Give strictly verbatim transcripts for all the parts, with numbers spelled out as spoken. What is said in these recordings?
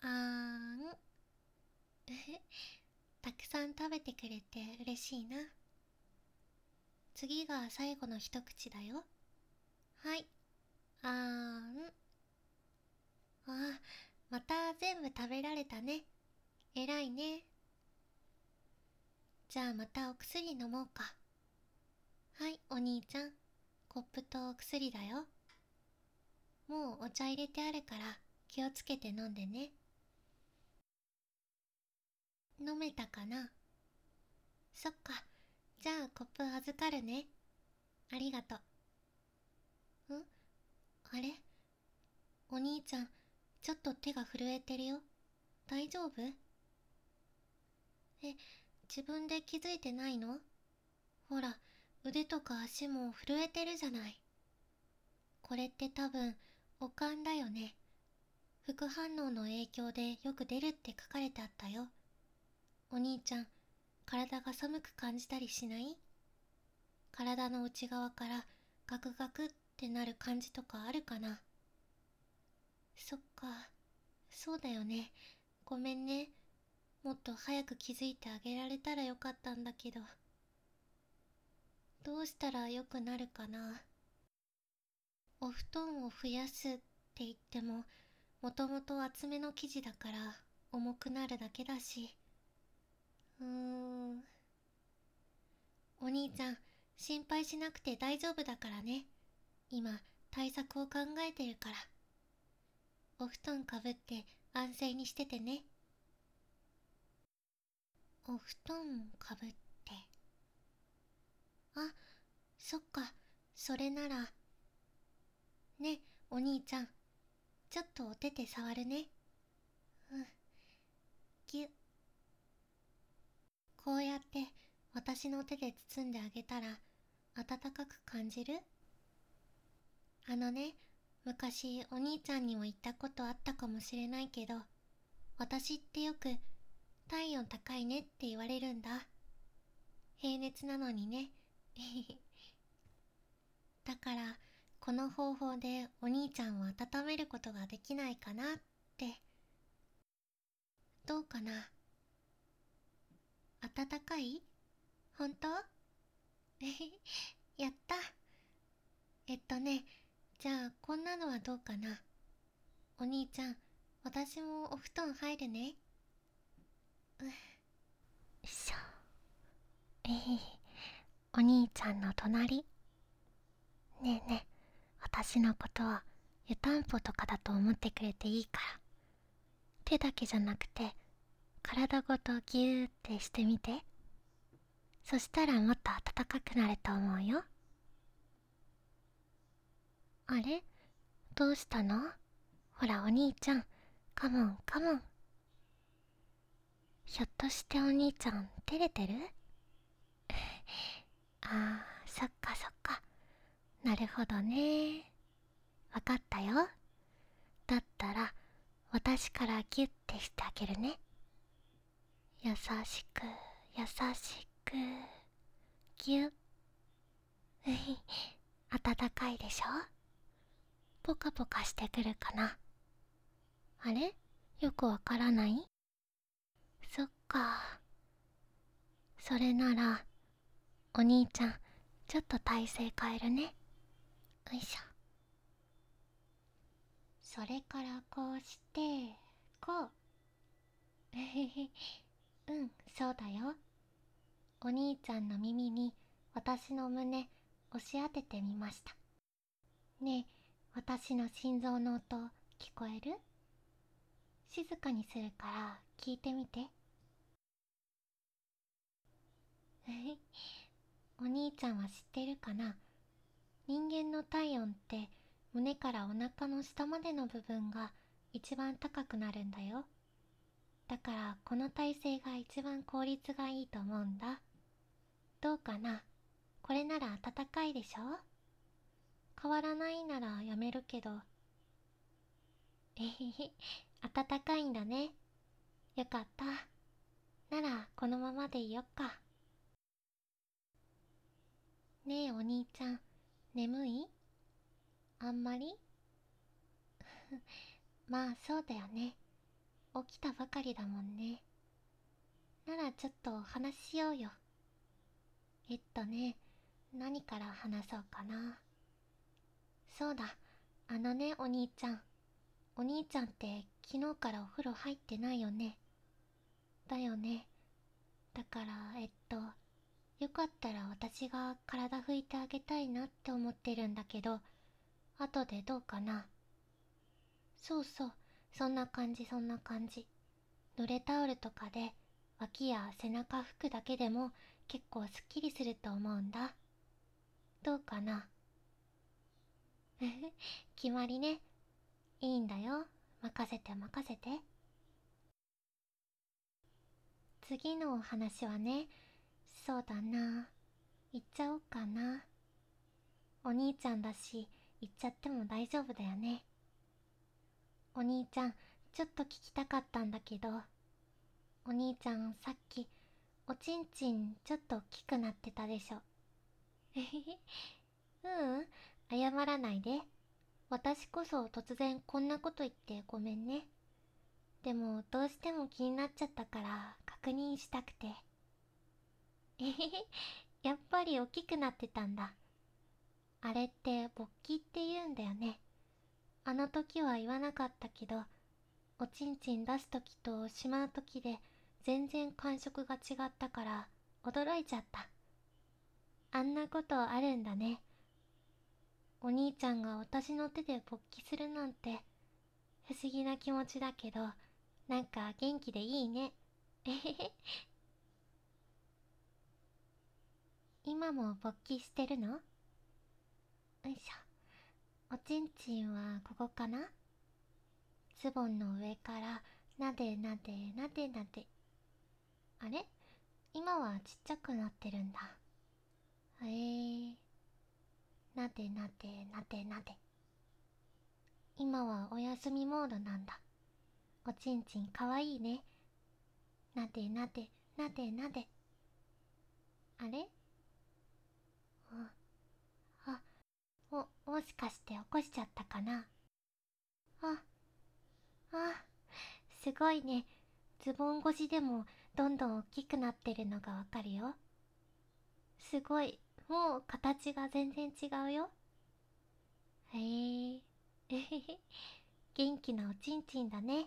あーん。たくさん食べてくれて嬉しいな。次が最後の一口だよ。はい。あーん。あ、また全部食べられたね。えらいね。じゃあまたお薬飲もうか。はい、お兄ちゃん。コップとお薬だよ。もうお茶入れてあるから気をつけて飲んでね。飲めたかな？そっか。じゃあコップ預かるね。ありがとう。ん？あれ？お兄ちゃん、ちょっと手が震えてるよ。大丈夫？え、自分で気づいてないの？ほら、腕とか足も震えてるじゃない。これって多分、悪寒だよね。副反応の影響でよく出るって書かれてあったよ。お兄ちゃん、体が寒く感じたりしない？体の内側からガクガクってなる感じとかあるかな？そっか、そうだよね。ごめんね。もっと早く気づいてあげられたらよかったんだけど。どうしたらよくなるかな？お布団を増やすって言っても、もともと厚めの生地だから重くなるだけだし。うーん。お兄ちゃん、心配しなくて大丈夫だからね。今、対策を考えてるから。お布団かぶって安静にしててね。お布団かぶって。あ、そっか、それなら。ね、お兄ちゃん、ちょっとお手手触るね。うん、ぎゅっ。こうやって私の手で包んであげたら温かく感じる？あのね、昔お兄ちゃんにも言ったことあったかもしれないけど、私ってよく体温高いねって言われるんだ。平熱なのにね。だからこの方法でお兄ちゃんを温めることができないかなって。どうかな？温かい？本当？やった。えっとね、じゃあこんなのはどうかな？お兄ちゃん、私もお布団入るね。うっしょ。えへへ。お兄ちゃんの隣。ねえねえ、私のことは湯たんぽとかだと思ってくれていいから。手だけじゃなくて体ごとギューってしてみて。そしたらもっと暖かくなると思うよ。あれ？どうしたの？ほらお兄ちゃん、カモンカモン。ひょっとしてお兄ちゃん照れてる？あー、そっかそっか。なるほどね。わかったよ。だったら私からギュッてしてあげるね。優しく優しくギュッ。暖かいでしょ？ポカポカしてくるかな？あれ？よくわからない？そっか。それならお兄ちゃん、ちょっと体勢変えるね。よいしょ。それからこうしてこう。えへへ。うん、そうだよ。お兄ちゃんの耳に私の胸押し当ててみました。ねえ、私の心臓の音聞こえる？静かにするから聞いてみて。お兄ちゃんは知ってるかな？人間の体温って胸からお腹の下までの部分が一番高くなるんだよ。だからこの体勢が一番効率がいいと思うんだ。どうかな？これなら暖かいでしょ？変わらないならやめるけど。えへへ、暖かいんだね。よかった。ならこのままでいよっか。ねえお兄ちゃん、眠い？あんまり？まあそうだよね。 起きたばかりだもんね。ならちょっとお話ししようよ。えっとね、何から話そうかな。そうだ、あのね、お兄ちゃん。お兄ちゃんって昨日からお風呂入ってないよね。だよね。だから、えっと、よかったら私が体拭いてあげたいなって思ってるんだけど、後でどうかな。そうそう、そんな感じそんな感じ。濡れタオルとかで脇や背中拭くだけでも結構すっきりすると思うんだ。どうかな。決まりね。いいんだよ。任せて任せて。次のお話はね、そうだな。言っちゃおうかな。お兄ちゃんだし、言っちゃっても大丈夫だよね。お兄ちゃん、ちょっと聞きたかったんだけど、お兄ちゃんさっき、おちんちんちょっと大きくなってたでしょ。えへへ。ううん、謝らないで。私こそ突然こんなこと言ってごめんね。でもどうしても気になっちゃったから確認したくて。えへへ、やっぱり大きくなってたんだ。あれって勃起って言うんだよね。あの時は言わなかったけど、おちんちん出す時としまう時で全然感触が違ったから驚いちゃった。あんなことあるんだね。お兄ちゃんが私の手で勃起するなんて不思議な気持ちだけど、なんか元気でいいね。えへへ。今も勃起してるの？よいしょ。おちんちんはここかな？ズボンの上からなでなでなでなで。あれ？今はちっちゃくなってるんだ。へえ。なでなでなでなで。今はお休みモードなんだ。おちんちんかわいいね。なでなでなでなで。あれ？あ、あ、も、もしかして起こしちゃったかな。あ、あ、すごいね。ズボン越しでもどんどん大きくなってるのがわかるよ。すごい。もう形が全然違うよ。へえ。えへへ。元気なおちんちんだね。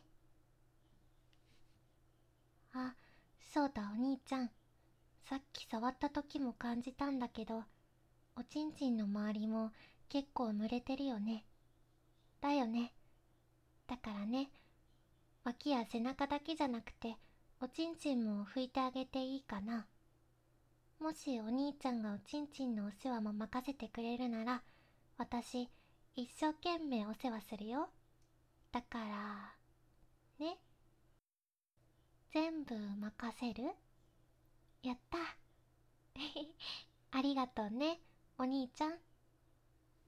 あ、そうだお兄ちゃん。さっき触った時も感じたんだけど、おちんちんの周りも結構濡れてるよね。だよね。だからね、脇や背中だけじゃなくて、おちんちんも拭いてあげていいかな。もしお兄ちゃんがおちんちんのお世話も任せてくれるなら、私、一生懸命お世話するよ。だから、ね。全部任せる？やった。ありがとうね、お兄ちゃん。